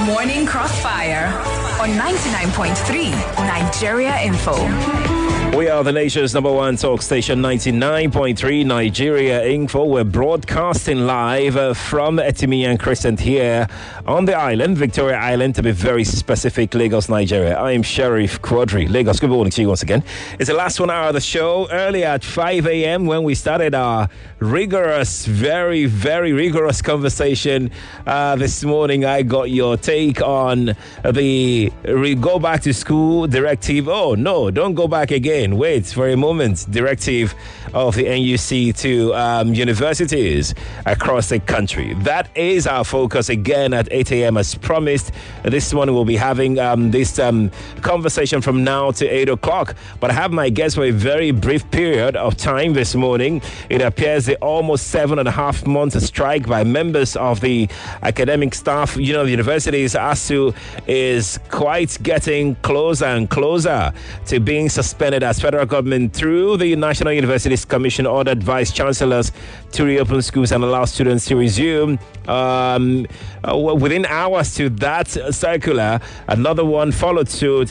Morning Crossfire on 99.3 Nigeria Info. We are the nation's number one talk station, 99.3 Nigeria Info. We're broadcasting live from Etimian Crescent here on the island, Victoria Island, to be very specific, Lagos, Nigeria. I am Sheriff Quadri. Lagos, good morning to you once again. It's the last 1 hour of the show. Earlier at 5 a.m. when we started our rigorous, very, very rigorous conversation this morning, I got your take on the go back to school directive. Oh, no, don't go back again. Wait for a moment. Directive of the NUC to universities across the country. That is our focus again at 8 a.m. as promised. This morning we'll be having this conversation from now to 8 o'clock. But I have my guests for a very brief period of time this morning. It appears the almost 7.5 month strike by members of the academic staff, the universities, ASU, is quite getting closer and closer to being suspended as federal government through the National Universities Commission ordered vice chancellors to reopen schools and allow students to resume. Within hours to that circular, another one followed suit,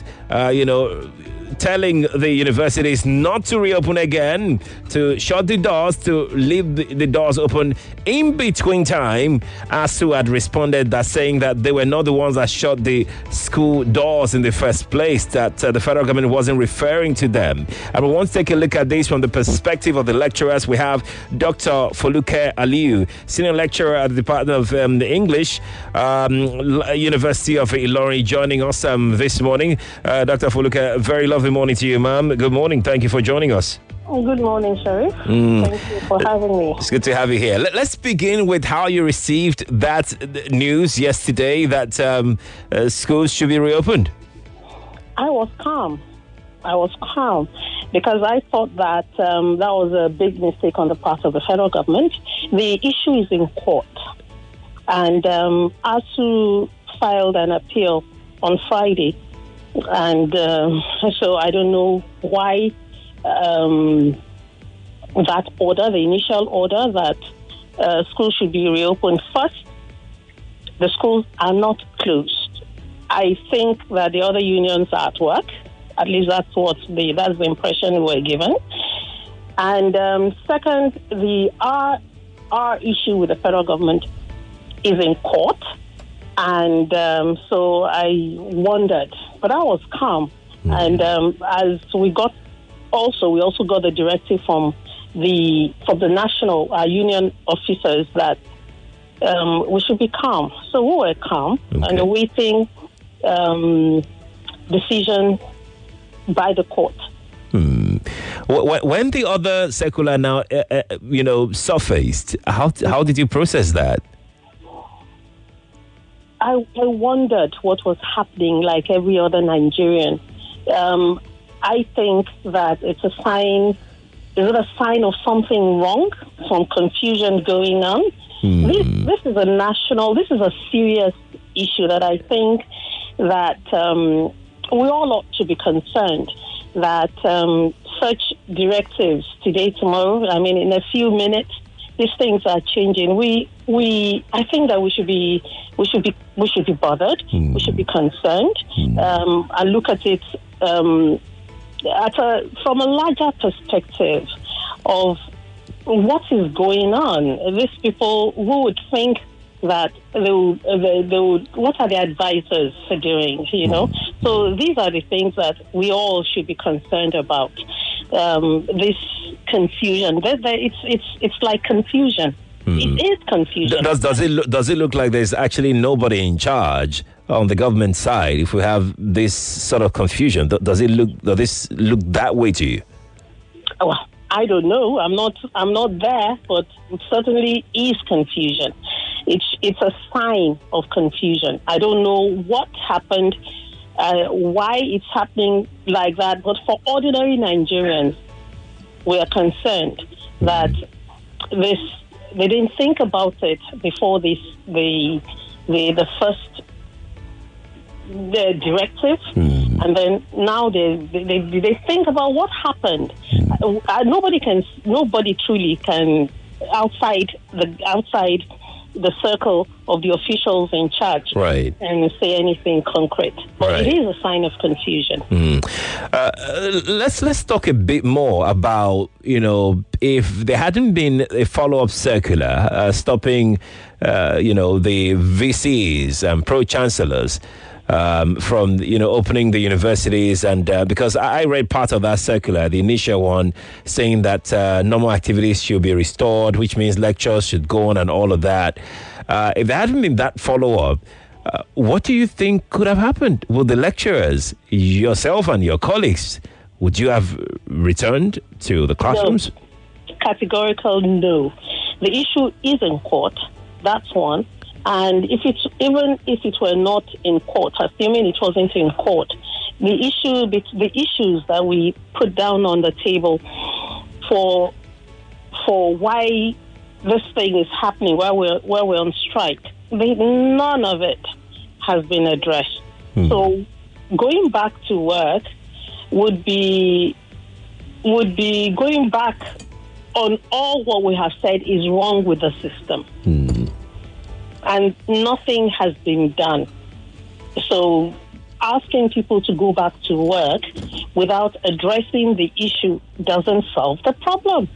telling the universities not to reopen again, to shut the doors, to leave the doors open in between time. ASU had responded that saying that they were not the ones that shut the school doors in the first place, that the federal government wasn't referring to them. And we want to take a look at this from the perspective of the lecturers. We have Dr. Foluke Aliyu, senior lecturer at the Department of English, University of Ilorin, joining us this morning. Dr. Foluke, very lovely morning to you, ma'am. Good morning. Thank you for joining us. Good morning, Sheriff. Thank you for having me. It's good to have you here. Let's begin with how you received that news yesterday that schools should be reopened. I was calm because I thought that that was a big mistake on the part of the federal government. The issue is in court, and ASU filed an appeal on Friday. And so I don't know why that order, the initial order that schools should be reopened first, the schools are not closed. I think that the other unions are at work. At least that's the impression we were given. And second, our issue with the federal government is in court. And so I wondered, but I was calm. And as we also got the directive from the national union officers that we should be calm. So we were calm and awaiting decision by the court. When the other circular now, surfaced, how did you process that? I wondered what was happening like every other Nigerian. I think that it's a sign. Is it a sign of something wrong? Some confusion going on? This is this is a serious issue that I think that we all ought to be concerned that such directives today, tomorrow, in a few minutes, these things are changing. I think that we should be bothered. We should be concerned and look at it from a larger perspective of what is going on. These people who would think that they would, what are the advisors doing? So these are the things that we all should be concerned about. This confusion. It's like confusion. It is confusion. Does it look like there's actually nobody in charge on the government side if we have this sort of confusion? Does this look that way to you? Well, I don't know. I'm not there, but it certainly is confusion. It's a sign of confusion. I don't know what happened, why it's happening like that, but for ordinary Nigerians, we are concerned that they didn't think about it before the first directive, and then now they think about what happened. Nobody truly can outside the circle of the officials in charge, right, and say anything concrete. But right. It is a sign of confusion. Let's talk a bit more about, if there hadn't been a follow-up circular stopping, the VCs and pro-chancellors from opening the universities, and because I read part of that circular, the initial one, saying that normal activities should be restored, which means lectures should go on and all of that. If there hadn't been that follow-up, what do you think could have happened? Would the lecturers, yourself and your colleagues, would you have returned to the classrooms? No. Categorical no. The issue is in court. That's one. And even if it were not in court, assuming it wasn't in court, the issues that we put down on the table for why this thing is happening, while we're on strike, none of it has been addressed. So going back to work would be going back on all what we have said is wrong with the system. And nothing has been done. So asking people to go back to work without addressing the issue doesn't solve the problem.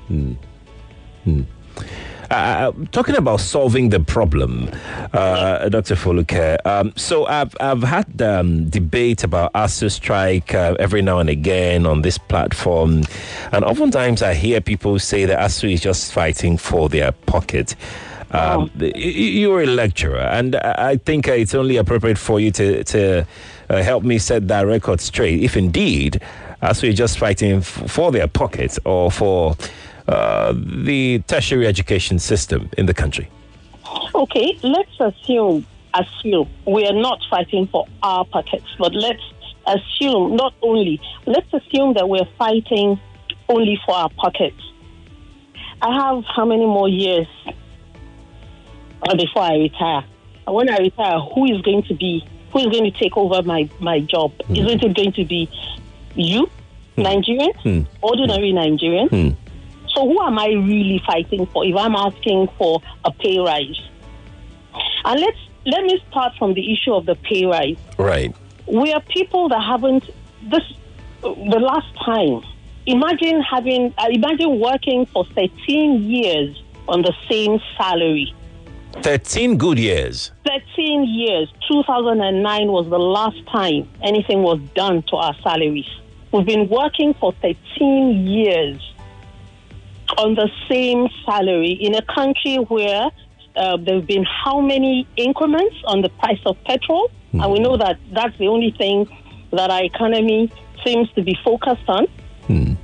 Talking about solving the problem, Dr. Folúkẹ́, so I've had debate about ASUU strike every now and again on this platform, and oftentimes I hear people say that ASUU is just fighting for their pocket. You're a lecturer, and I think it's only appropriate for you to help me set that record straight, if indeed ASUU is just fighting for their pockets or for the tertiary education system in the country. Okay, let's assume we are not fighting for our pockets, but let's assume that we're fighting only for our pockets. I have how many more years before I retire? And when I retire, who is going to take over my job? Isn't it going to be you, Nigerians, ordinary Nigerians? So who am I really fighting for if I'm asking for a pay rise? And let me start from the issue of the pay rise. Right. We are people that haven't the last time. Imagine working for 13 years on the same salary. 13 good years. 13 years. 2009 was the last time anything was done to our salaries. We've been working for 13 years on the same salary in a country where there have been how many increments on the price of petrol? And we know that that's the only thing that our economy seems to be focused on. In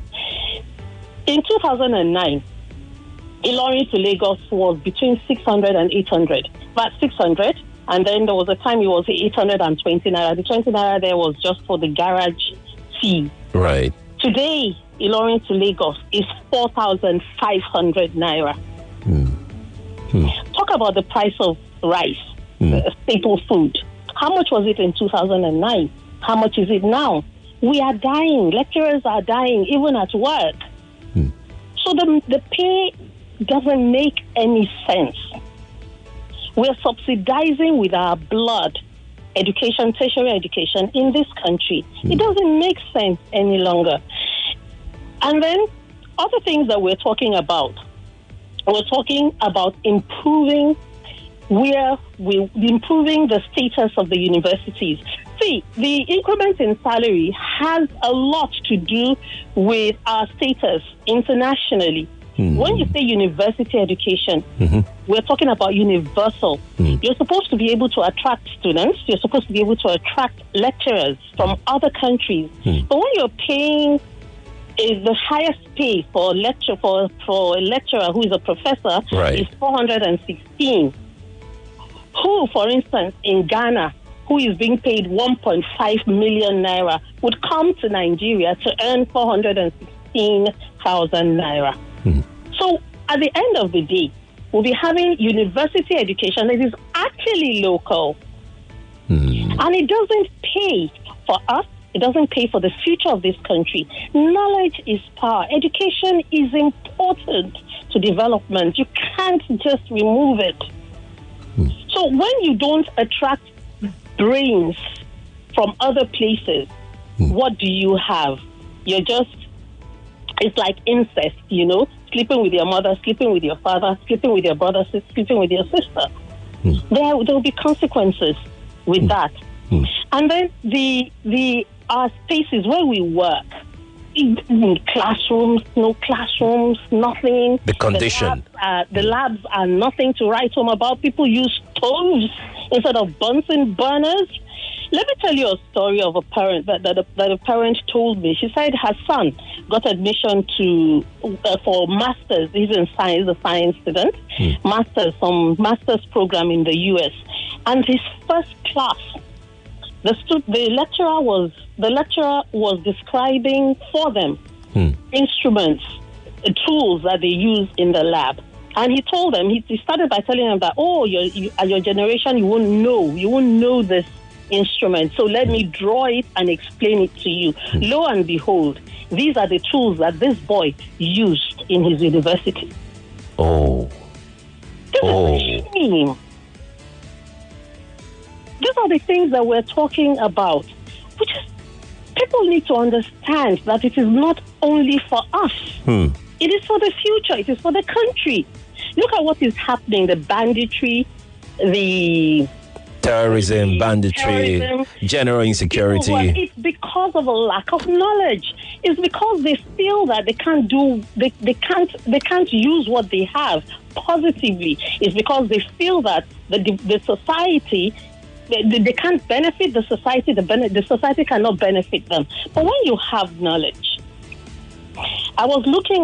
2009, Ilorin to Lagos was between 600 and 800. About 600, and then there was a time it was 820 naira. The 20 naira there was just for the garage fee. Right. Today, Ilorin to Lagos is 4,500 naira. Talk about the price of rice, staple food. How much was it in 2009? How much is it now? We are dying. Lecturers are dying, even at work. So the pay doesn't make any sense. We're subsidizing with our blood education, tertiary education in this country. It doesn't make sense any longer. And then other things that we're talking about improving the status of the universities. See, the increment in salary has a lot to do with our status internationally. When you say university education, we're talking about universal. You're supposed to be able to attract students. You're supposed to be able to attract lecturers from other countries. But when you're paying the highest pay for a lecturer who is a professor is 416. Who, for instance, in Ghana, who is being paid 1.5 million naira, would come to Nigeria to earn 416,000 naira. So at the end of the day, we'll be having university education that is actually local. And it doesn't pay for us. It doesn't pay for the future of this country. Knowledge is power. Education is important to development. You can't just remove it. So when you don't attract brains from other places, what do you have? It's like incest, sleeping with your mother, sleeping with your father, sleeping with your brother, sleeping with your sister. There will be consequences with that. And then our spaces where we work, classrooms, no classrooms, nothing. The condition. The labs are nothing to write home about. People use stoves instead of Bunsen burners. Let me tell you a story of a parent that a parent told me. She said her son got admission for masters. He's in science, a science student. Some master's program in the US, and his first class, the lecturer was describing for them instruments, tools that they use in the lab. And he told them, he started by telling them that, your generation, you won't know this instrument. So let me draw it and explain it to you. Lo and behold, these are the tools that this boy used in his university. This is a shame. These are the things that we're talking about. People need to understand that it is not only for us. It is for the future. It is for the country. Look at what is happening, the banditry, the terrorism, banditry, general insecurity. It's because of a lack of knowledge. It's because they feel that they can't use what they have positively. It's because they feel that the society, they can't benefit the society. The society cannot benefit them. But when you have knowledge, I was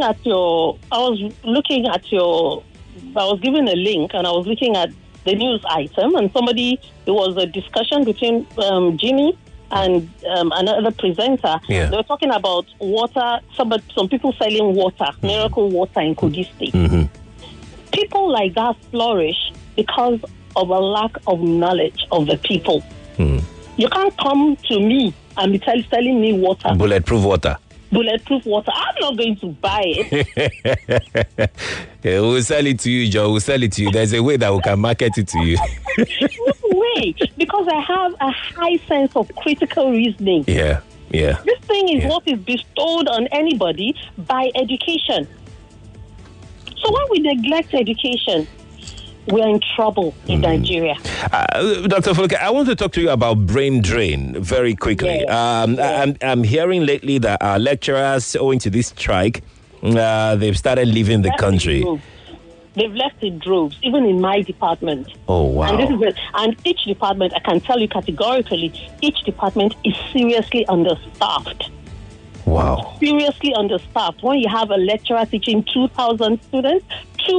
given a link, and I was looking at the news item, and it was a discussion between Jimmy and another presenter. Yeah. They were talking about water, some people selling water, miracle water in Kogi State. People like that flourish because of a lack of knowledge of the people. You can't come to me and be selling me water. Bulletproof water. I'm not going to buy it. We'll sell it to you, Joe. We'll sell it to you. There's a way that we can market it to you. No way, because I have a high sense of critical reasoning. Yeah. This thing is what is bestowed on anybody by education. So when we neglect education, we're in trouble in Nigeria. Dr. Folke, I want to talk to you about brain drain very quickly. I'm hearing lately that our lecturers, owing to this strike, they've started leaving the country. They've left in droves, even in my department. Oh, wow. And each department, I can tell you categorically, each department is seriously understaffed. Wow. Seriously understaffed. When you have a lecturer teaching 2,000 students,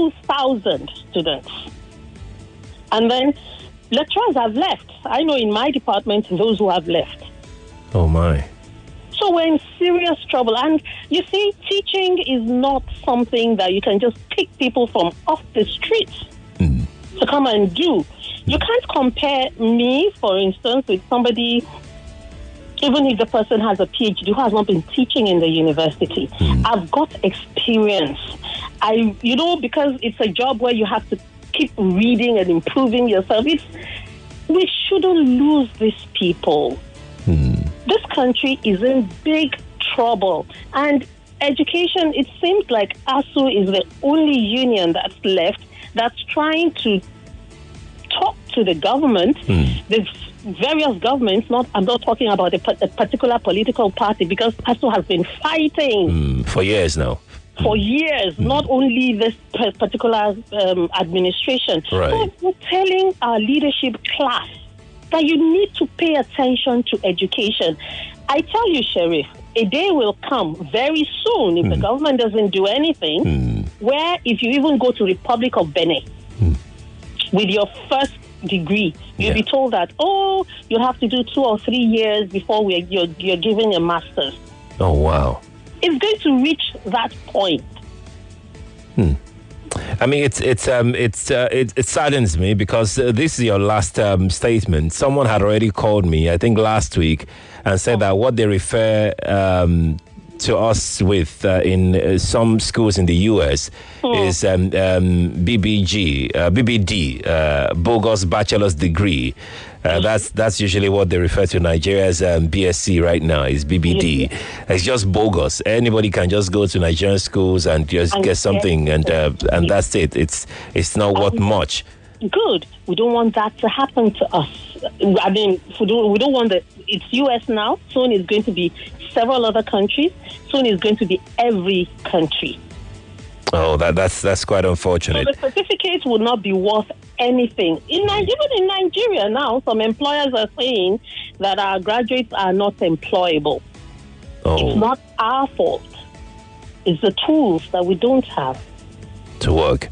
and then lecturers have left. I know in my department those who have left. Oh, my. So we're in serious trouble. And you see, teaching is not something that you can just pick people from off the streets to come and do. You can't compare me, for instance, with somebody, even if the person has a PhD, who has not been teaching in the university. I've got experience. Because it's a job where you have to keep reading and improving yourself. We shouldn't lose these people. This country is in big trouble. And education, it seems like ASU is the only union that's left that's trying to talk to the government. There's various governments, I'm not talking about a particular political party, because ASU has been fighting for years now. For years, not only this particular administration. Right. But we're telling our leadership class that you need to pay attention to education. I tell you, Sheriff, a day will come very soon, if the government doesn't do anything, where if you even go to Republic of Benin with your first degree, you'll be told that, you have to do 2 or 3 years before you're given a master's. Oh, wow. It's going to reach that point. I mean, it saddens me because this is your last statement. Someone had already called me, I think last week, and said that what they refer to us with in some schools in the US is BBD, bogus bachelor's degree. That's usually what they refer to Nigeria as BSc right now, is BBD. It's just bogus. Anybody can just go to Nigerian schools and just get something, and that's it. It's not worth much. Good. We don't want that to happen to us. I mean, we don't want that. It's US now. Soon it's going to be several other countries. Soon it's going to be every country. Oh, that's quite unfortunate. So the certificates would not be worth anything. Even in Nigeria now, some employers are saying that our graduates are not employable. Oh. It's not our fault. It's the tools that we don't have to work.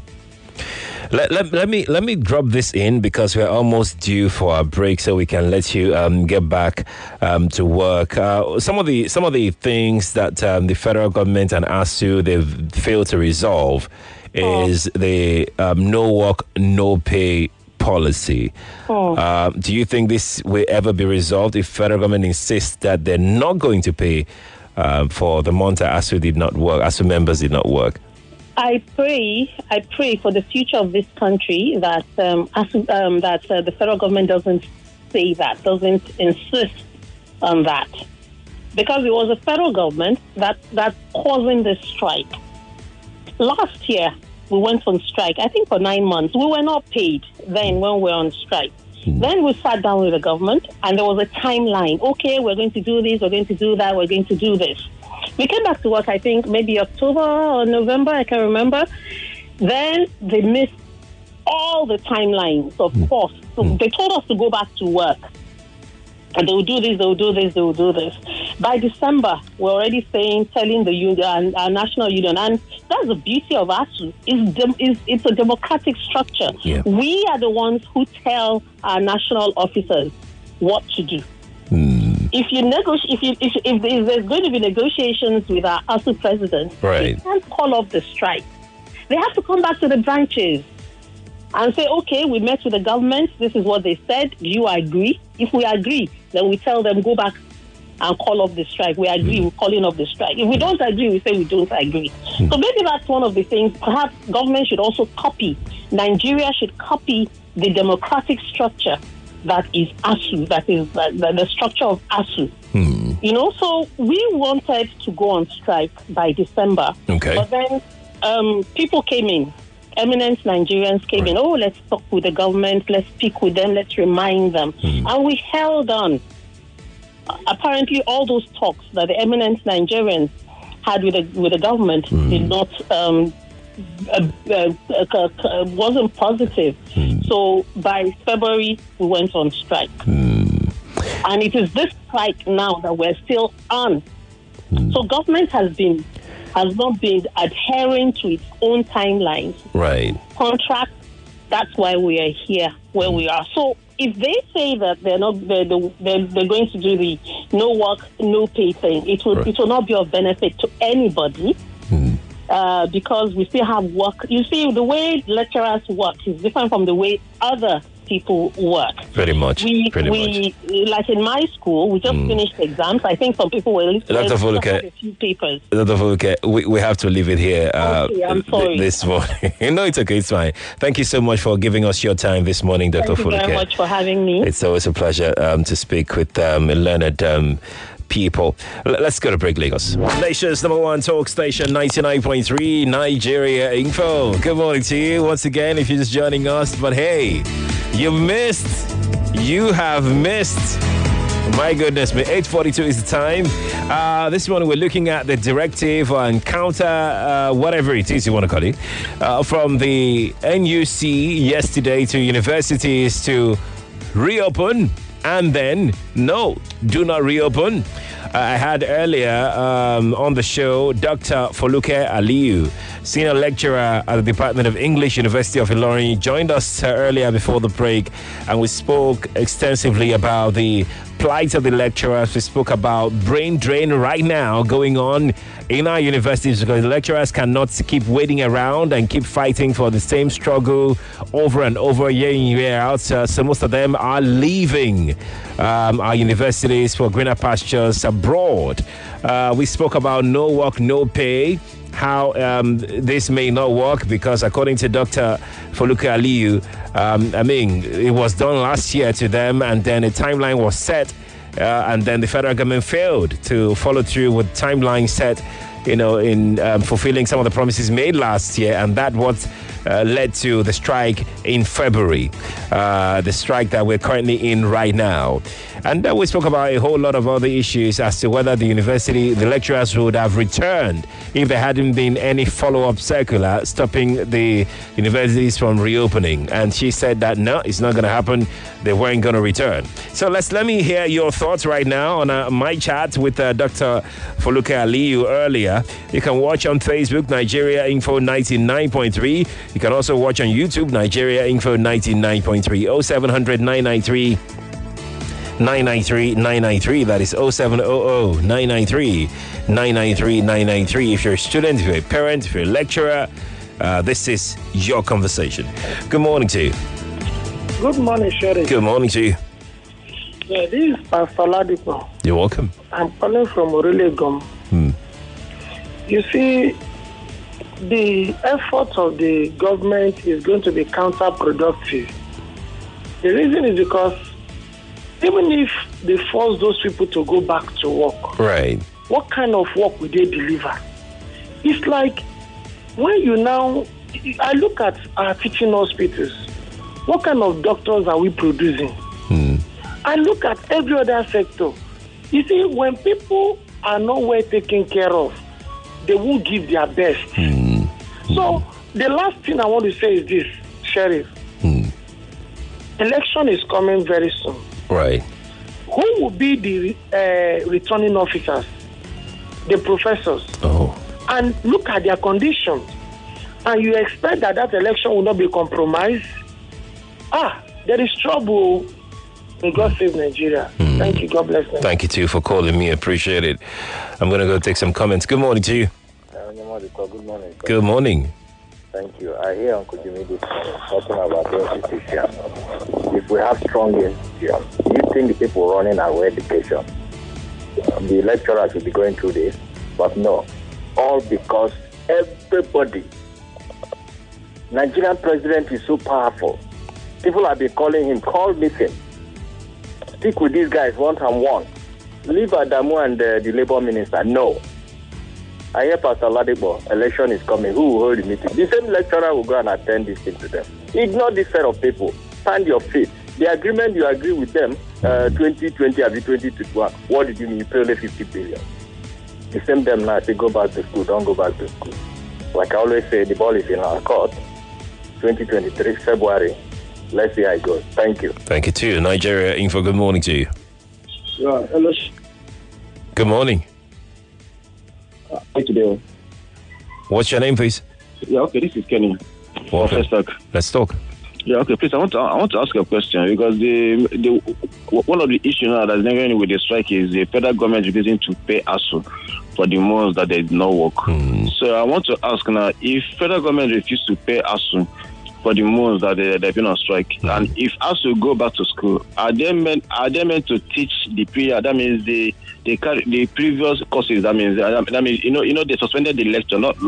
Let me drop this in because we're almost due for our break, so we can let you get back to work. Some of the things that the federal government and ASU they've failed to resolve is the no work, no pay policy. Do you think this will ever be resolved if federal government insists that they're not going to pay for the month that ASU did not work, ASU members did not work? I pray for the future of this country that the federal government doesn't say that, doesn't insist on that, because it was the federal government that's causing this strike. Last year, we went on strike, I think for 9 months. We were not paid then when we were on strike. Then we sat down with the government, and there was a timeline. Okay, we're going to do this, we're going to do that, we're going to do this. We came back to work, I think, maybe October or November, I can't remember. Then they missed all the timelines, of course. So they told us to go back to work. And they will do this, they will do this, they will do this. By December, we're already telling the union, our national union, and that's the beauty of ASU, it's a democratic structure. Yeah. We are the ones who tell our national officers what to do. If you negotiate, if there's going to be negotiations with our ASU president, right, they can't call off the strike. They have to come back to the branches and say, okay, we met with the government. This is what they said. Do you agree? If we agree, then we tell them, go back and call off the strike. We agree, we're calling off the strike. If we don't agree, we say we don't agree. So maybe that's one of the things. Perhaps government should also copy. Nigeria should copy the democratic structure that is ASU, that is the structure of ASU. You know, so we wanted to go on strike by December. Okay. But then people came in. Eminent Nigerians came in. Oh, let's talk with the government. Let's speak with them. Let's remind them. And we held on. Apparently, all those talks that the eminent Nigerians had with the government did not wasn't positive. So by February, we went on strike. And it is this strike now that we're still on. So government has not been adhering to its own timelines. Right. Contract. That's why we are here where we are. So if they say that they're going to do the no work, no pay thing, it will not be of benefit to anybody. Because we still have work. You see, the way lecturers work is different from the way other people work. Very much. We like in my school, we just finished exams. I think some people were listening to a few papers. Dr. Foluke, we have to leave it here okay, I'm sorry. This morning. No, it's okay. It's fine. Thank you so much for giving us your time this morning, Dr. Foluke. Thank you very much for having me. It's always a pleasure to speak with learned people. Let's go to break, Lagos. Nation's #1 talk station, 99.3 Nigeria Info. Good morning to you once again if you're just joining us. But hey, you have missed. My goodness me, 8:42 is the time. This morning we're looking at the directive and counter, whatever it is you want to call it, from the NUC yesterday to universities to reopen. And then, no, do not reopen. I had earlier on the show Dr. Foluke Aliyu, senior lecturer at the Department of English, University of Ilorin, joined us earlier before the break, and we spoke extensively about the plight of the lecturers. We spoke about brain drain right now going on in our universities because the lecturers cannot keep waiting around and keep fighting for the same struggle over and over, year in, year out. So most of them are leaving our universities for greener pastures abroad. We spoke about no work, no pay. How this may not work because according to Dr. Foluke Aliyu, it was done last year to them and then a timeline was set and then the federal government failed to follow through with timeline set, in fulfilling some of the promises made last year, and that what led to the strike in February, the strike that we're currently in right now. And then we spoke about a whole lot of other issues as to whether the lecturers would have returned if there hadn't been any follow-up circular stopping the universities from reopening. And she said that no, it's not going to happen. They weren't going to return. So let me hear your thoughts right now on my chat with Dr. Foluke Aliyu earlier. You can watch on Facebook, Nigeria Info 99.3. You can also watch on YouTube, Nigeria Info 99.3, 0700 993 993. That is 0700 993 993. If you're a student, if you're a parent, if you're a lecturer, this is your conversation. Good morning to you. Good morning, Sherry. Good morning to you. Yeah, this is Pastor Ladipo. You're welcome. I'm calling from Orelegum. You see, the effort of the government is going to be counterproductive. The reason is because even if they force those people to go back to work, right? What kind of work will they deliver? It's like when I look at our teaching hospitals, what kind of doctors are we producing? I look at every other sector. You see, when people are not well taken care of, they will give their best. So the last thing I want to say is this, Sheriff. Election is coming very soon. Right. Who will be the returning officers? The professors. Oh. And look at their conditions. And you expect that election will not be compromised? There is trouble. May God save Nigeria. Thank you. God bless them. Thank you, too, for calling me. Appreciate it. I'm going to go take some comments. Good morning to you. Good morning. Good morning. Thank you. I hear Uncle Jimmy this morning talking about the institutions. If we have strong institutions, do you think the people running our education, the lecturers will be going through this? But no. All because everybody, Nigerian president is so powerful. People have been calling him, call meeting. Speak with these guys one-on-one. Leave Adamu and the labor minister. No. I hear Pastor Ladipo, election is coming. Who will hold the meeting? The same lecturer will go and attend this thing to them. Ignore this set of people. Stand your feet. The agreement you agree with them, 2020 and 2021, what did you mean? You pay only 50 billion. The same them now say go back to school, don't go back to school. Like I always say, the ball is in our court. 2023, February. Let's see how it goes. Thank you. Thank you too. Nigeria Info, good morning to you. Yeah, hello. Good morning. Hi today. What's your name, please? Yeah, okay, this is Kenny. Welcome. Let's talk. Yeah, okay, please, I want to ask a question because the one of the issues now that's never ending with the strike is the federal government refusing to pay ASU for the months that they did not work. So I want to ask now, if federal government refuses to pay ASU for the months that they've been on strike, and if ASU go back to school, are they meant to teach the period? That means the previous courses. That means they suspended the lecture, not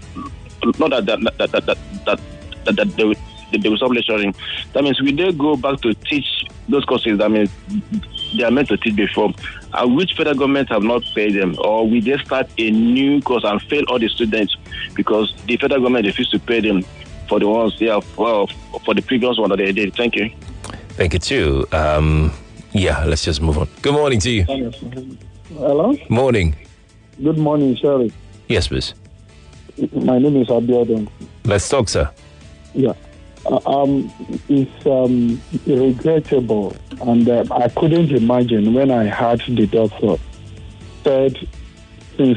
that they will stop lecturing. That means will they go back to teach those courses? That means they are meant to teach before, which federal government have not paid them, or will they start a new course and fail all the students because the federal government refused to pay them for the ones for the previous one that they did? Thank you. Thank you too. Let's just move on. Good morning to you. Hello? Morning. Good morning, Sherry. Yes, please. My name is Abiodun. Let's talk, sir. Yeah. It's regrettable, and I couldn't imagine when I heard the doctor said since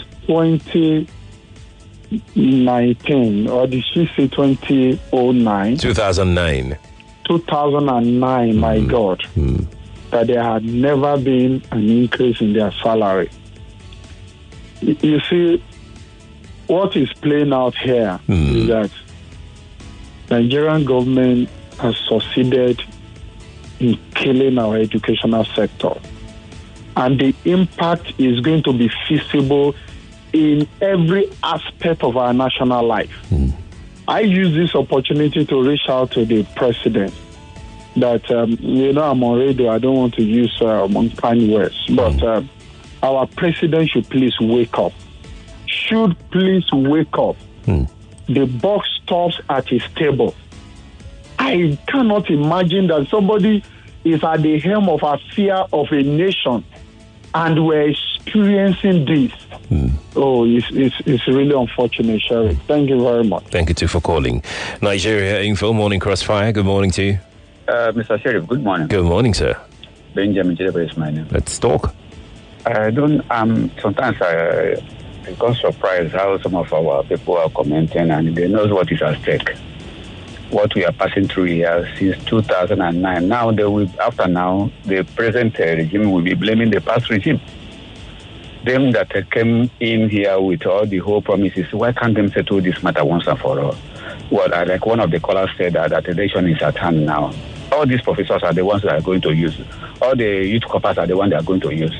2019, or did she say 2009? 2009. 2009, my God. that there had never been an increase in their salary. You see, what is playing out here is that the Nigerian government has succeeded in killing our educational sector. And the impact is going to be feasible in every aspect of our national life. I use this opportunity to reach out to the president that, I'm on radio, I don't want to use unkind words, but our president should please wake up. Should please wake up. The buck stops at his table. I cannot imagine that somebody is at the helm of a fear of a nation and we're experiencing this. Oh, it's really unfortunate, Sheriff. Thank you very much. Thank you too for calling. Nigeria Info, Morning Crossfire. Good morning to you. Mr. Sheriff, good morning. Good morning, sir. Benjamin Jedebe is my name. Let's talk. Sometimes I got surprised how some of our people are commenting and they know what is at stake. What we are passing through here since 2009. Now, the present regime will be blaming the past regime. Them that came in here with all the whole promises, why can't them settle this matter once and for all? Well, like one of the callers said, that election is at hand now. All these professors are the ones that are going to use. All the youth corpers are the ones that are going to use.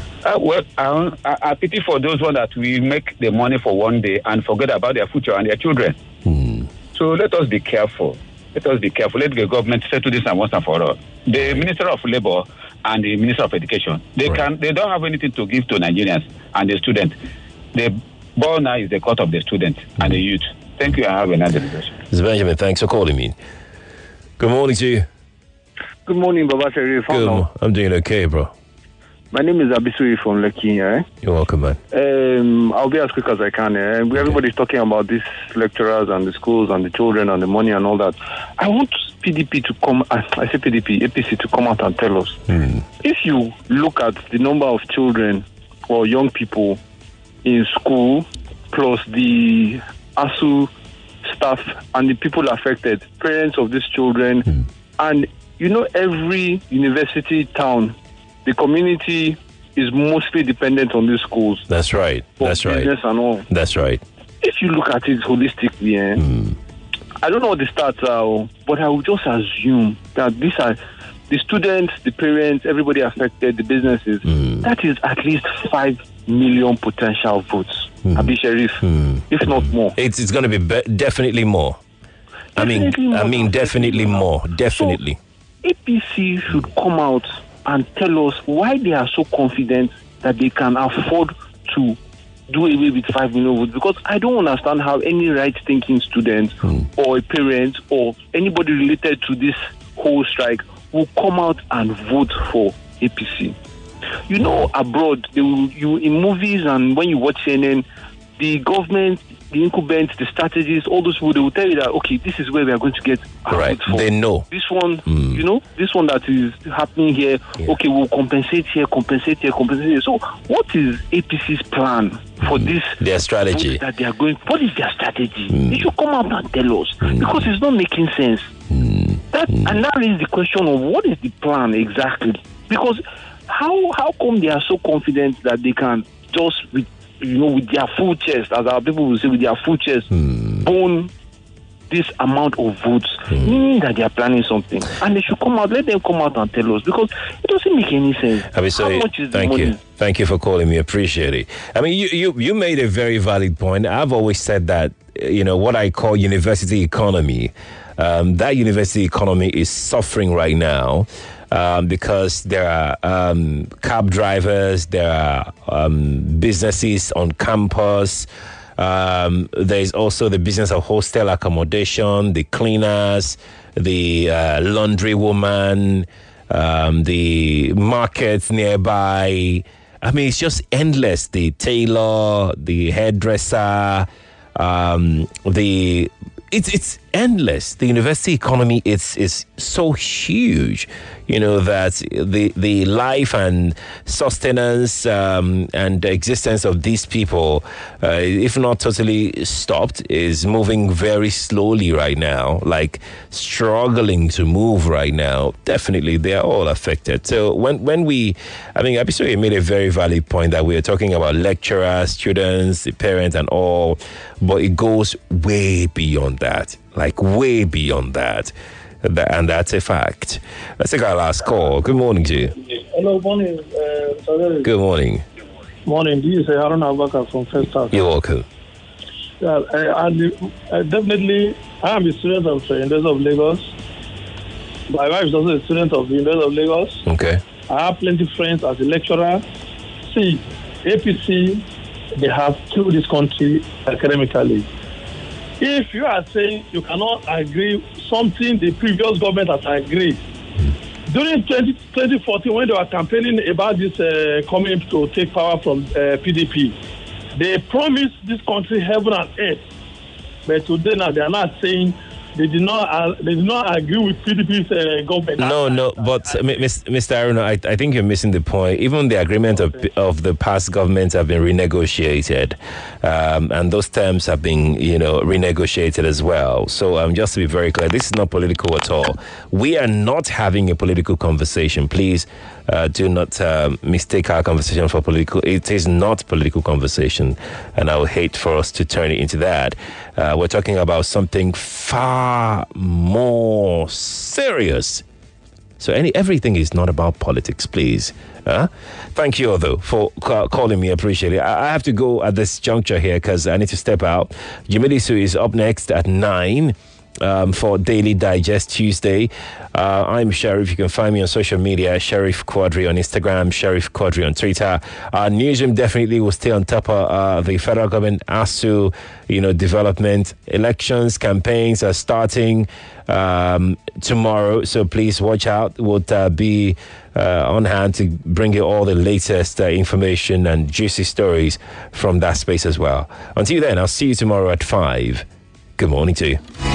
I pity for those ones that will make the money for one day and forget about their future and their children. So let us be careful. Let the government settle this once and for all. The Minister of Labour and the Minister of Education, they don't have anything to give to Nigerians and the students. The ball now is the court of the students and the youth. Thank you. I have another question. Mr. Benjamin, thanks for calling me. Good morning to you. Good morning, Baba Sheriff. I'm doing okay, bro. My name is Abisuri from Lekki. You're welcome, man. I'll be as quick as I can. Everybody's talking about these lecturers and the schools and the children and the money and all that. I want PDP to come, APC to come out and tell us. If you look at the number of children or young people in school, plus the ASU staff and the people affected, parents of these children, and every university town, the community is mostly dependent on these schools. That's right. Business and all. That's right. If you look at it holistically, I don't know what the stats are, but I would just assume that these are the students, the parents, everybody affected, the businesses. That is at least 5 million potential votes. Abi Sheriff, if not more. It's going to be definitely more. Definitely more. Definitely. So, APC should come out and tell us why they are so confident that they can afford to do away with 5 million votes. Because I don't understand how any right-thinking student or a parent or anybody related to this whole strike will come out and vote for APC. Abroad, in movies and when you watch CNN, the government, the incumbents, the strategists, all those people, they will tell you that, okay, this is where we are going to get our vote for. They know. This one, this one that is happening here, okay, we'll compensate here. So what is APC's plan for this? Their strategy. That they are going, what is their strategy? They should come out and tell us, because it's not making sense. And that is the question of what is the plan exactly? Because how come they are so confident that they can just, with their full chest, as our people will say, with their full chest, bone this amount of votes, meaning that they are planning something. And they should come out, let them come out and tell us, because it doesn't make any sense. How much is the money? Thank you for calling me. Appreciate it. I mean, you made a very valid point. I've always said that, what I call university economy, that university economy is suffering right now. Because there are cab drivers, there are businesses on campus. There's also the business of hostel accommodation, the cleaners, the laundry woman, the markets nearby. I mean, it's just endless. The tailor, the hairdresser, it's endless. The university economy is so huge, that the life and sustenance and the existence of these people, if not totally stopped, is moving very slowly right now, like struggling to move right now. Definitely, they are all affected. So when Abisoye made a very valid point that we are talking about lecturers, students, the parents, and all, but it goes way beyond that. Like way beyond that. And that's a fact. Let's take our last call. Good morning to you. Hello, morning. Good morning. Morning. This is Harun Abubakar from First House. You're welcome. Definitely, I am a student of University of Lagos. My wife is also a student of the University of Lagos. Okay. I have plenty of friends as a lecturer. See, APC, they have killed this country academically. If you are saying you cannot agree something the previous government has agreed, during 2014 when they were campaigning about this coming to take power from PDP, they promised this country heaven and earth. But today now they are not saying they did not agree with PDP's government. No, but Mr. Aruna, I think you're missing the point. Even the agreement of the past governments have been renegotiated, and those terms have been, renegotiated as well. So just to be very clear, this is not political at all. We are not having a political conversation. Please do not mistake our conversation for political. It is not political conversation, and I would hate for us to turn it into that. We're talking about something far more serious. So everything is not about politics, please. Thank you, though, for calling me. I appreciate it. I have to go at this juncture here because I need to step out. Jimilisu is up next at 9. For Daily Digest Tuesday. I'm Sheriff. You can find me on social media, Sheriff Quadri on Instagram, Sheriff Quadri on Twitter. Our newsroom definitely will stay on top of the federal government ASU, development. Elections, campaigns are starting tomorrow, so please watch out. We'll be on hand to bring you all the latest information and juicy stories from that space as well. Until then, I'll see you tomorrow at 5. Good morning to you.